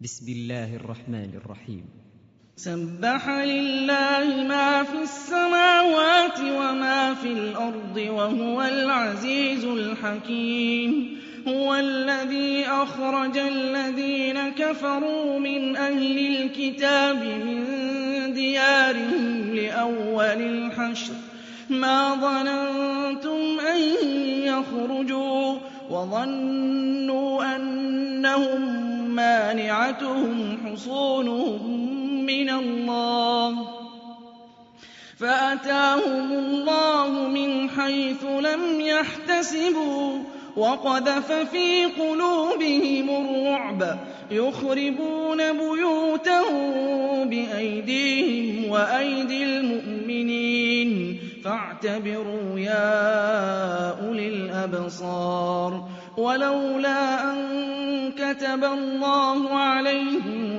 بسم الله الرحمن الرحيم. سبح لله ما في السماوات وما في الأرض وهو العزيز الحكيم. هو الذي أخرج الذين كفروا من أهل الكتاب من ديارهم لأول الحشر ما ظننتم أن يخرجوا وظنوا أنهم مانعتهم حصونهم من الله فأتاهم الله من حيث لم يحتسبوا وقذف في قلوبهم الرعب يخربون بيوتهم بأيديهم وأيدي المؤمنين فاعتبروا يا أولي الأبصار. ولولا أن كتب الله عليهم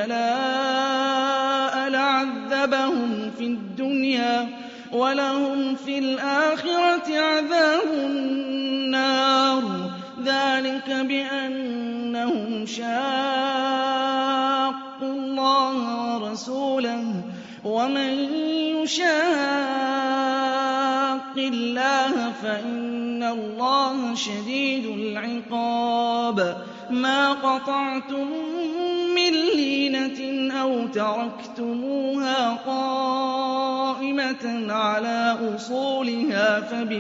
الجلاء لعذبهم في الدنيا ولهم في الآخرة عذاب النار ذلك بأنهم شاقوا الله ورسوله ومن يشاق الله فإن الله شديد العقاب. ما قطعتم من لينة أو تركتموها قائمة على أصولها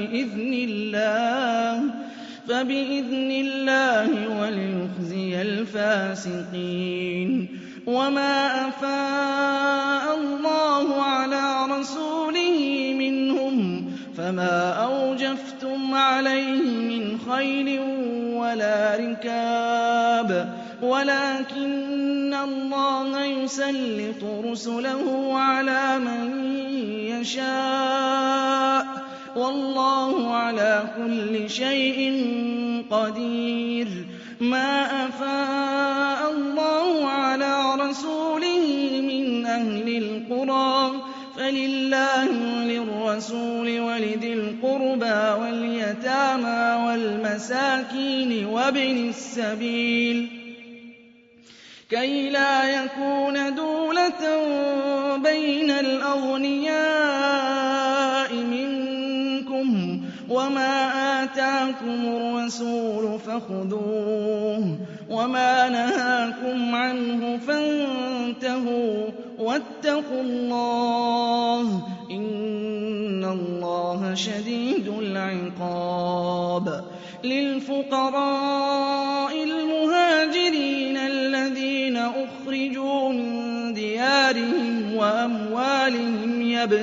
فبإذن الله وليخزي الفاسقين. وما أفاء الله على رسوله منهم فما أوجفتم عليه من خيل ولا ركاب ولكن الله يسلط رسله على من يشاء والله على كل شيء قدير. ما أفاء الله على رسوله من أهل القرى فلله وللرسول ولذي القربى واليتامى والمساكين وابن السبيل كي لا يكون دولة بين الأغنياء منكم وما آتاكم الرسول فخذوه وما نهاكم عنه فانتهوا واتقوا الله إن الله شديد العقاب. للفقراء المهاجرين الذين أخرجوا من ديارهم وأموالهم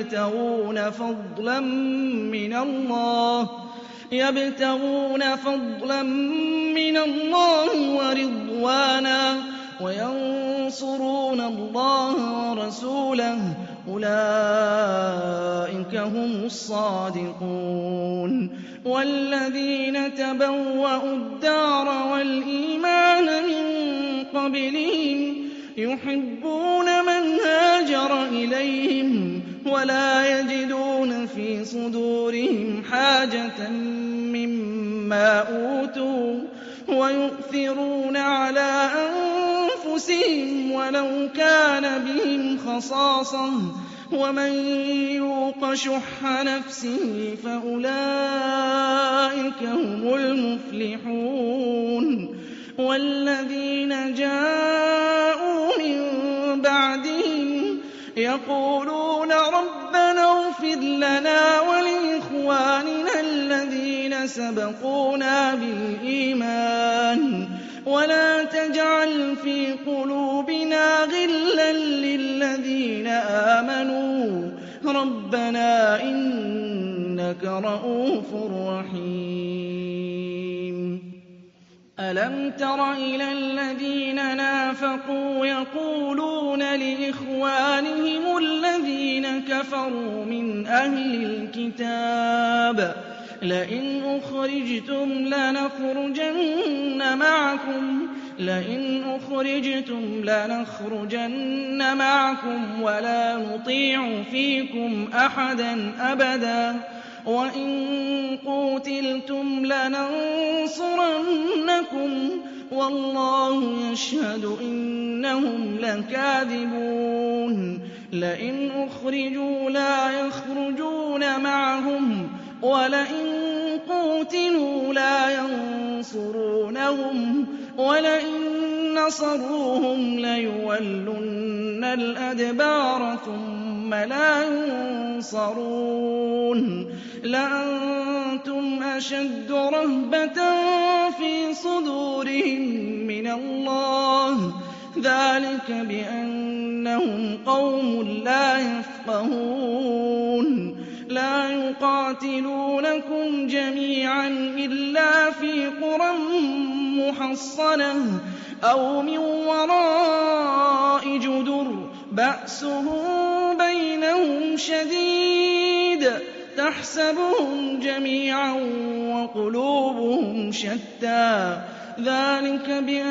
يبتغون فضلا من الله ورضوانا وينصرون الله ورسوله أولئك هم الصادقون. والذين تبوأوا الدار والإيمان من قبلهم يحبون من هاجر إليهم ولا يجدون في صدورهم حاجة مما أوتوا ويؤثرون على أنفسهم ولو كان بهم خصاصة ومن يوق شح نفسه فأولئك هم المفلحون. والذين جاءوا من بعدهم يقولون ربنا اغفر لنا ولإخواننا الذين سبقونا بالإيمان ولا تجعل في قلوبنا غلا للذين آمنوا ربنا إنك رءوف رحيم. ألم تر إلى الذين نافقوا يقولون لإخوانهم الذين كفروا من أهل الكتاب لئن أخرجتم لنخرجن معكم ولا نطيع فيكم أحدا أبدا وإن قوتلتم لننصرنكم وَاللَّهُ يَشْهَدُ إِنَّهُمْ لَكَاذِبُونَ لَئِنْ أُخْرِجُوا لَا يَخْرُجُونَ مَعَهُمْ وَلَئِن قُوتِلُوا لَا يَنصُرُونَهُمْ وَلَئِن نَّصَرُوهُمْ لَيُوَلُّنَّ الْأَدْبَارَ ثُمَّ لَا يُنصَرُونَ لَأَنتُمْ أَشَدُّ رَهْبَةً فِي صُدُورِهِم مِّنَ اللَّهِ ذَٰلِكَ بِأَنَّهُمْ قَوْمٌ لَّا يَفْقَهُونَ لَا يُقَاتِلُونَكُمْ جَمِيعًا إِلَّا فِي قُرًى مُّحَصَّنَةٍ أَوْ مِن وَرَاءِ جُدُرٍ بَأْسُهُم بَيْنَهُمْ شَدِيدٌ تَحْسَبُهُمْ جَمِيعًا وَقُلُوبُهُمْ شَتَّىٰ ذَٰلِكَ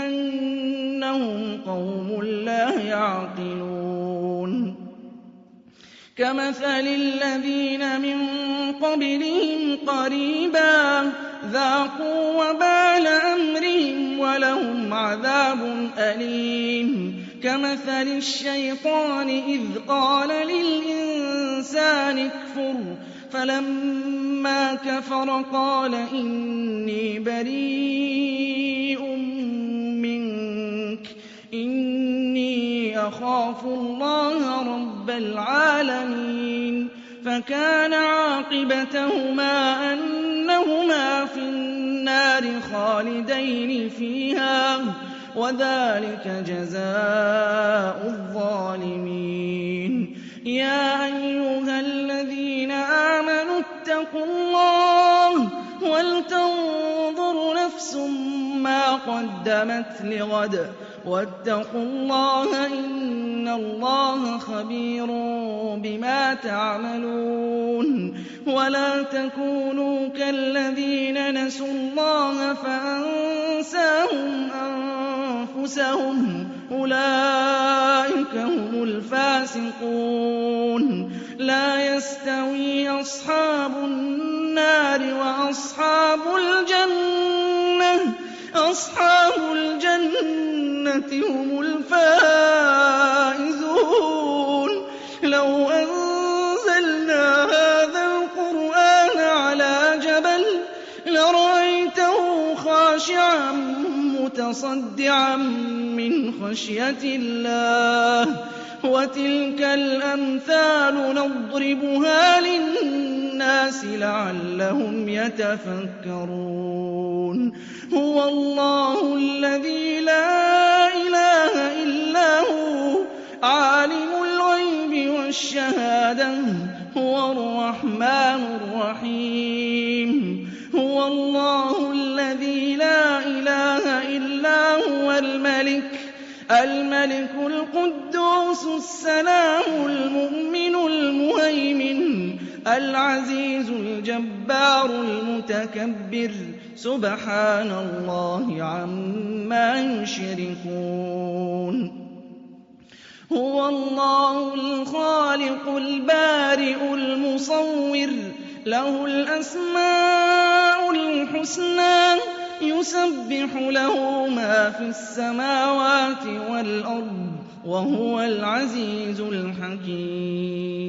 بِأَنَّهُمْ قَوْمٌ لَّا يَعْقِلُونَ كَمَثَلِ الَّذِينَ مِن قَبْلِهِمْ قَرِيبًا ذَاقُوا وَبَالَ أَمْرِهِمْ وَلَهُمْ عَذَابٌ أَلِيمٌ كَمَثَلِ الشَّيْطَانِ إِذْ قَالَ لِلْإِنسَانِ اكْفُرْ فَلَمَّا كَفَرَ قَالَ إِنِّي بَرِيءٌ مِّنكَ إِنِّي أَخَافُ اللَّهَ رَبَّ الْعَالَمِينَ فَكَانَ عَاقِبَتَهُمَا أَنَّهُمَا فِي النَّارِ خَالِدَيْنِ فِيهَا ۚ وَذَٰلِكَ جَزَاءُ الظَّالِمِينَ يَا أَيُّهَا الَّذِينَ آمَنُوا اتَّقُوا اللَّهَ وَلْتَنظُرْ نَفْسٌ مَّا قَدَّمَتْ لِغَدٍ ۖ وَاتَّقُوا اللَّهَ ۚ إِنَّ اللَّهَ خَبِيرٌ بِمَا تَعْمَلُونَ وَلَا تَكُونُوا كَالَّذِينَ نَسُوا اللَّهَ فَأَنسَاهُمْ أَنفُسَهُمْ ۚ أُولَٰئِكَ هُمُ الْفَاسِقُونَ لَا يَسْتَوِي أَصْحَابُ النَّارِ وَأَصْحَابُ الْجَنَّةِ أَصْحَابُ الْجَنَّةِ هُمُ الْفَائِزُونَ لَوْ أَنزَلْنَا هَٰذَا الْقُرْآنَ عَلَىٰ جَبَلٍ لَّرَأَيْتَهُ خَاشِعًا مُّتَصَدِّعًا مِّنْ خَشْيَةِ اللَّهِ ۚ وَتِلْكَ الْأَمْثَالُ نَضْرِبُهَا لِلنَّاسِ لَعَلَّهُمْ يَتَفَكَّرُونَ هُوَ اللَّهُ الَّذِي لَا إِلَٰهَ إِلَّا هُوَ عَالِمُ الْغَيْبِ وَالشَّهَادَةِ هُوَ الرَّحْمَٰنُ الرَّحِيمُ هُوَ اللَّهُ الَّذِي لَا إِلَٰهَ إِلَّا هُوَ الْمَلِكُ الْقُدُّوسُ السَّلَامُ الْمُؤْمِنُ الْمُهَيْمِنُ الْعَزِيزُ الْجَبَّارُ الْمُتَكَبِّرُ سُبْحَانَ اللَّهِ عَمَّا يُشْرِكُونَ هُوَ اللَّهُ الْخَالِقُ الْبَارِئُ الْمُصَوِّرُ لَهُ الْأَسْمَاءُ الْحُسْنَىٰ يُسَبِّحُ لَهُ مَا فِي السَّمَاوَاتِ وَالْأَرْضِ ۖ وَهُوَ الْعَزِيزُ الْحَكِيمُ